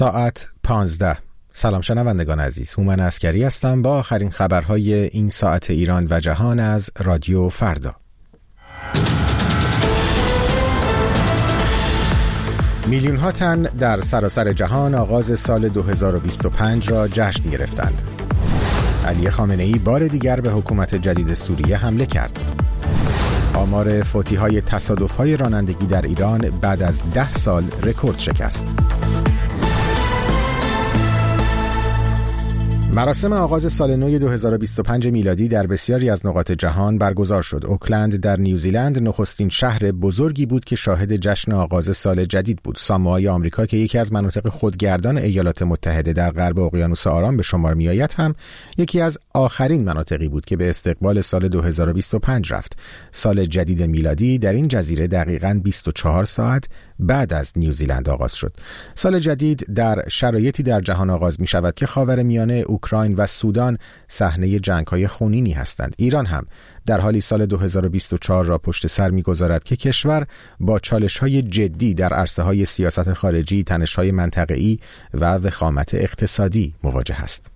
ساعت 15. سلام شنوندگان عزیز، هومن عسکری هستم با آخرین خبرهای این ساعت ایران و جهان از رادیو فردا. میلیون ها تن در سراسر جهان آغاز سال 2025 را جشن گرفتند. علی خامنه‌ای بار دیگر به حکومت جدید سوریه حمله کرد. آمار فوتی‌های تصادف‌های رانندگی در ایران بعد از 10 سال رکورد شکست. مراسم آغاز سال نو 2025 میلادی در بسیاری از نقاط جهان برگزار شد. اوکلند در نیوزیلند نخستین شهر بزرگی بود که شاهد جشن آغاز سال جدید بود. ساموآی آمریکا که یکی از مناطق خودگردان ایالات متحده در غرب اقیانوس آرام به شمار می‌آید هم یکی از آخرین مناطقی بود که به استقبال سال 2025 رفت. سال جدید میلادی در این جزیره دقیقاً 24 ساعت بعد از نیوزیلند آغاز شد. سال جدید در شرایطی در جهان آغاز می شود که خاورمیانه، اوکراین و سودان صحنه جنگ‌های خونینی هستند. ایران هم در حالی سال 2024 را پشت سر می‌گذارد که کشور با چالش‌های جدی در عرصه‌های سیاست خارجی، تنش‌های منطقه‌ای و وخامت اقتصادی مواجه است.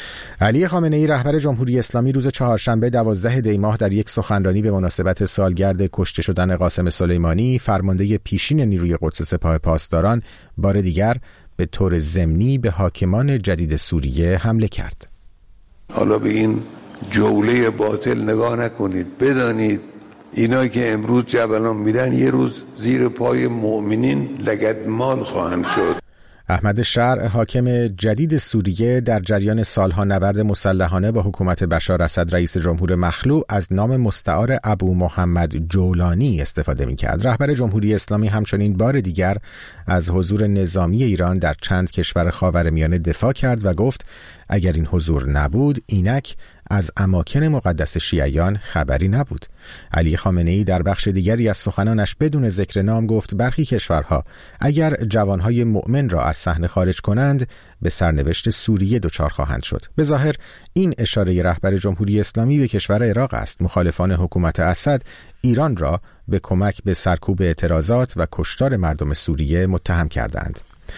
علی خامنه‌ای رهبر جمهوری اسلامی روز چهارشنبه 12 دی ماه در یک سخنرانی به مناسبت سالگرد کشته شدن قاسم سلیمانی، فرمانده پیشین نیروی قدس سپاه پاسداران، بار دیگر به طور ضمنی به حاکمان جدید سوریه حمله کرد. حالا به این جوله باطل نگاه نکنید، بدانید اینا که امروز جبلان میرن یه روز زیر پای مؤمنین لگدمال خواهند شد. احمد شرع حاکم جدید سوریه در جریان سالها نبرد مسلحانه با حکومت بشار اسد رئیس جمهور مخلوع از نام مستعار ابو محمد جولانی استفاده می‌کرد. رهبر جمهوری اسلامی همچنین بار دیگر از حضور نظامی ایران در چند کشور خاورمیانه دفاع کرد و گفت اگر این حضور نبود اینک از اماکن مقدس شیعیان خبری نبود. علی خامنه‌ای در بخش دیگری از سخنانش بدون ذکر نام گفت برخی کشورها اگر جوانهای مؤمن را از صحنه خارج کنند به سرنوشت سوریه دچار خواهند شد. به ظاهر این اشاره رهبر جمهوری اسلامی به کشور عراق است. مخالفان حکومت اسد ایران را به کمک به سرکوب اعتراضات و کشتار مردم سوریه متهم کردند.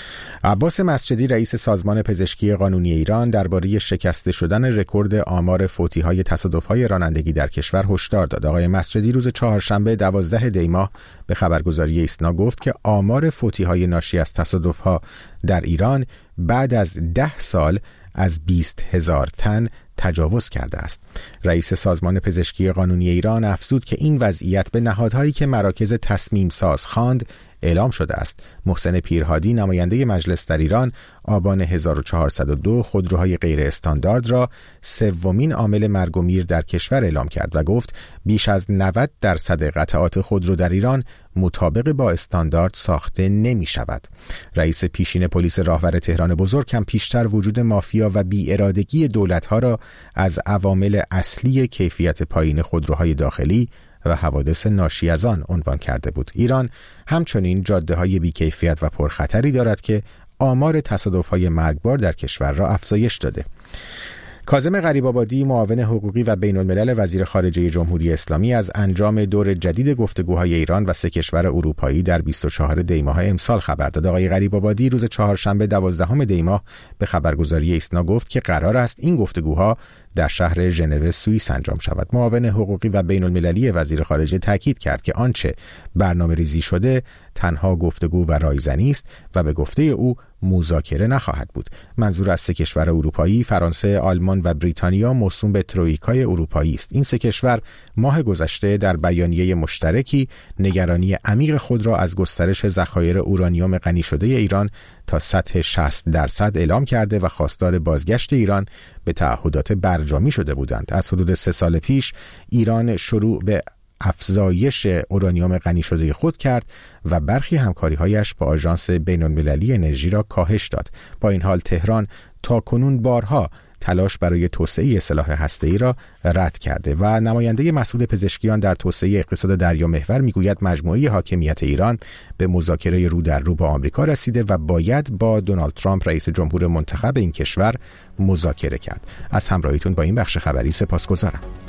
عباس مسجدی رئیس سازمان پزشکی قانونی ایران درباره شکسته شدن رکورد آمار فوتی‌های تصادف‌های رانندگی در کشور هشدار داد. آقای مسجدی روز چهارشنبه 12 دی ماه به خبرگزاری ایسنا گفت که آمار فوتی‌های ناشی از تصادف‌ها در ایران بعد از 10 سال از 20,000 تن تجاوز کرده است. رئیس سازمان پزشکی قانونی ایران افزود که این وضعیت به نهادهایی که مراکز تصمیم ساز خواند اعلام شده است. محسن پیرهادی نماینده مجلس در ایران آبان 1402 خودروهای غیر استاندارد را سومین عامل مرگ و میر در کشور اعلام کرد و گفت بیش از 90% قطعات خودرو در ایران مطابق با استاندارد ساخته نمی شود. رئیس پیشین پلیس راهور تهران بزرگ هم پیشتر وجود مافیا و بی‌ارادگی دولت‌ها را از عوامل اصلی کیفیت پایین خودروهای داخلی و حوادث ناشی از آن عنوان کرده بود. ایران همچنین جاده‌های بی‌کیفیت و پرخطری دارد که آمار تصادف‌های مرگبار در کشور را افزایش داده. کاظم غریب‌آبادی معاون حقوقی و بین‌الملل وزیر خارجه جمهوری اسلامی از انجام دور جدید گفتگوهای ایران و 3 کشور اروپایی در 24 دی ماه امسال خبر داد. آقای غریب‌آبادی روز چهارشنبه 12 دی ماه به خبرگزاری ایسنا گفت که قرار است این گفتگوها در شهر ژنو سوئیس انجام شود. معاون حقوقی و بین‌المللی وزیر خارجه تاکید کرد که آنچه برنامه‌ریزی شده تنها گفتگو و رایزنی است و به گفته او مذاکره نخواهد بود. منظور از 3 کشور اروپایی فرانسه، آلمان و بریتانیا موسوم به ترویکای اروپایی است. این 3 کشور ماه گذشته در بیانیه مشترکی نگرانی عمیق خود را از گسترش ذخایر اورانیوم غنی شده ایران تا سطح 60% اعلام کرده و خواستار بازگشت ایران به تعهدات برجامی شده بودند. از حدود 3 سال پیش ایران شروع به افزایش اورانیوم غنی شده خود کرد و برخی همکاری‌هایش با آژانس بین‌المللی انرژی را کاهش داد. با این حال تهران تاکنون بارها تلاش برای توسعه سلاح هسته‌ای را رد کرده و نماینده مسئول پزشکیان در توسعه اقتصاد دریامحور میگوید مجموعه حاکمیت ایران به مذاکره رو در رو با آمریکا رسیده و باید با دونالد ترامپ رئیس جمهور منتخب این کشور مذاکره کرد. از همراهیتون با این بخش خبری سپاسگزارم.